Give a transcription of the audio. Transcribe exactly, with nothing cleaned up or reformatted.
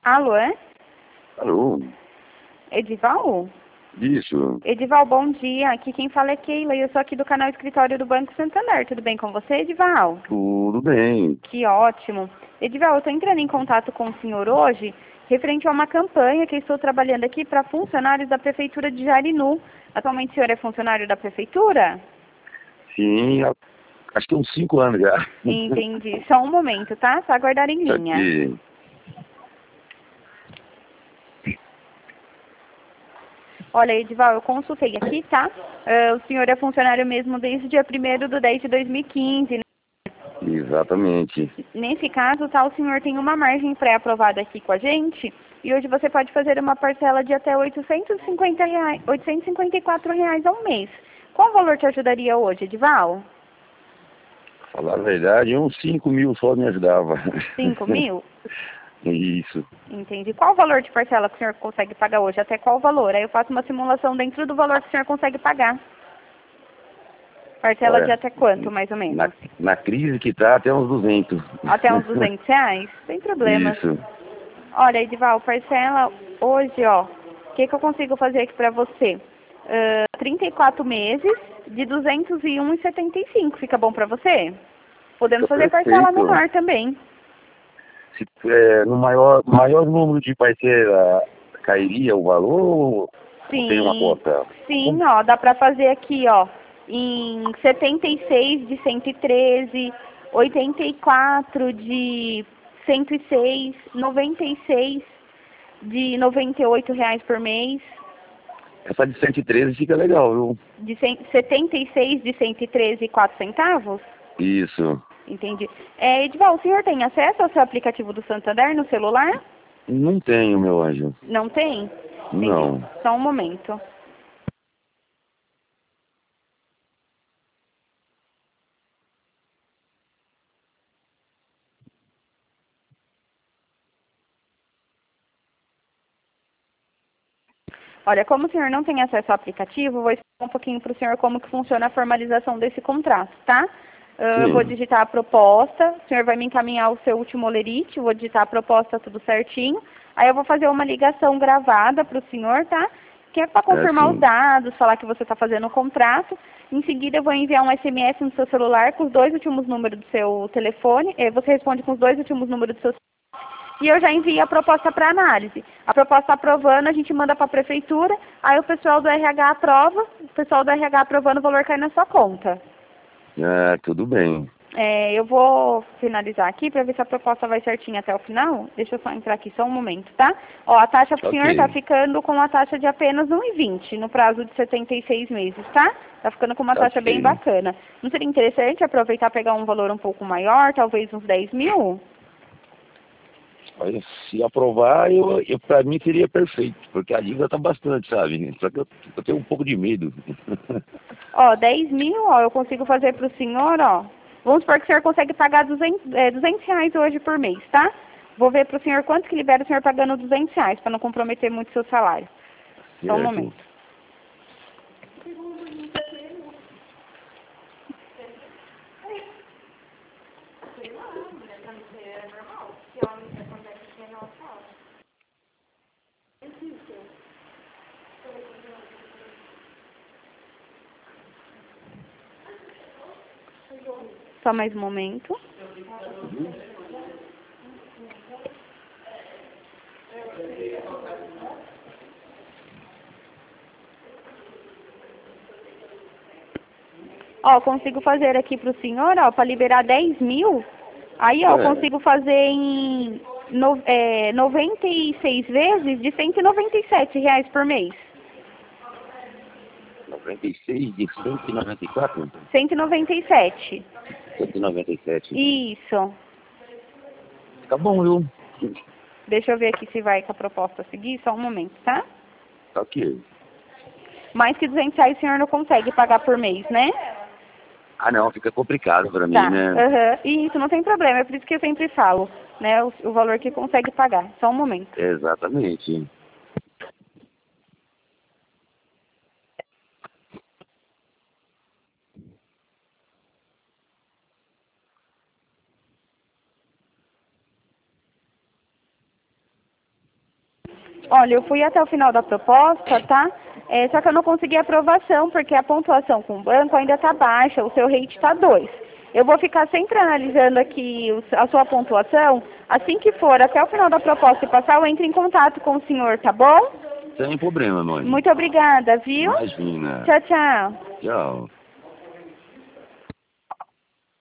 Alô, é? Alô? Edival? Isso. Edival, bom dia. Aqui quem fala é Keila e eu sou aqui do canal Escritório do Banco Santander. Tudo bem com você, Edival? Tudo bem. Que ótimo. Edival, eu estou entrando em contato com o senhor hoje referente a uma campanha que eu estou trabalhando aqui para funcionários da Prefeitura de Jarinu. Atualmente o senhor é funcionário da Prefeitura? Sim, há- acho que uns cinco anos já. Entendi. Só um momento, tá? Só aguardar em linha. Aqui. Olha, Edival, eu consultei aqui, tá? Ah, o senhor é funcionário mesmo desde o dia primeiro de dez de dois mil e quinze, né? Exatamente. Nesse caso, tá, o senhor tem uma margem pré-aprovada aqui com a gente e hoje você pode fazer uma parcela de até oitocentos e cinquenta reais, oitocentos e cinquenta e quatro reais ao mês. Qual valor te ajudaria hoje, Edival? Falar a verdade, uns cinco mil só me ajudava. Cinco mil? Isso. Entendi. Qual o valor de parcela que o senhor consegue pagar hoje? Até qual valor? Aí eu faço uma simulação dentro do valor que o senhor consegue pagar. Parcela de Olha, até quanto, mais ou menos? na, na crise que tá, até uns duzentos. Até uns duzentos reais? Sem problema. Isso. Olha, Edival, parcela hoje, ó, o que, que eu consigo fazer aqui pra você? Ah, trinta e quatro meses de duzentos e um reais e setenta e cinco. Fica bom pra você? Podemos Fica fazer parcela perfeito. menor também. Se, é, no maior, maior número de parceira cairia o valor ou ou tem uma Sim, cota? sim, ó, dá pra fazer aqui, ó, em setenta e seis de cento e treze, oitenta e quatro de cento e seis, noventa e seis de noventa e oito reais por mês, Essa de cento e treze fica legal, viu? de cem- setenta e seis de cento e treze e quatro centavos? Isso. Entendi. É, Edival, o senhor tem acesso ao seu aplicativo do Santander no celular? Não tenho, meu anjo. Não tem? Entendi. Não. Só um momento. Olha, como o senhor não tem acesso ao aplicativo, vou explicar um pouquinho para o senhor como que funciona a formalização desse contrato, tá? Ah, Eu vou Sim. digitar a proposta, o senhor vai me encaminhar o seu último olerite, vou digitar a proposta tudo certinho. Aí eu vou fazer uma ligação gravada para o senhor, tá? Que é para É confirmar os sim. dados, falar que você está fazendo o contrato. Em seguida eu vou enviar um S M S no seu celular com os dois últimos números do seu telefone. Eh, Você responde com os dois últimos números do seu e eu já envio a proposta para análise. A proposta aprovando, a gente manda para a prefeitura, aí o pessoal do R H aprova, o pessoal do R H aprovando, o valor cai na sua conta. É, tudo bem. É, eu vou finalizar aqui para ver se a proposta vai certinha até o final. Deixa eu só entrar aqui só um momento, tá? Ó, a taxa para o senhor está Ok. ficando com uma taxa de apenas um e vinte no prazo de setenta e seis meses, tá? Está ficando com uma taxa bem Ok. bacana. Não seria interessante aproveitar e pegar um valor um pouco maior, talvez uns dez mil? Olha, se aprovar, eu, eu, pra mim seria perfeito, porque a dívida tá bastante, sabe? Só que eu, eu tenho um pouco de medo. Ó, dez mil, ó, eu consigo fazer para o senhor, ó. Vamos supor que o senhor consegue pagar duzentos, é, duzentos reais hoje por mês, tá? Vou ver para o senhor quanto que libera o senhor pagando duzentos reais, para não comprometer muito o seu salário. Só um Certo. momento. Só mais um momento. Ó, consigo fazer aqui para o senhor, ó, para liberar dez mil. Aí, ó, eu É, consigo fazer em no, é, noventa e seis vezes de cento e noventa e sete reais por mês. noventa e seis de cento e noventa e quatro? cento e noventa e sete. cento e noventa e sete. Isso. Tá bom, viu? Deixa eu ver aqui se vai com a proposta a seguir, só um momento, tá? Ok. Mais que duzentos reais o senhor não consegue pagar por mês, né? Ah, não, fica complicado pra mim, Tá. né? Aham. E isso não tem problema, é por isso que eu sempre falo, né? O, o valor que consegue pagar. Só um momento. Exatamente. Olha, eu fui até o final da proposta, tá? É, só que eu não consegui aprovação, porque a pontuação com o banco ainda está baixa, o seu rate está dois. Eu vou ficar sempre analisando aqui o- a sua pontuação. Assim que for até o final da proposta e passar, eu entro em contato com o senhor, tá bom? Sem problema, mãe. Muito obrigada, viu? Imagina. Tchau, tchau. Tchau.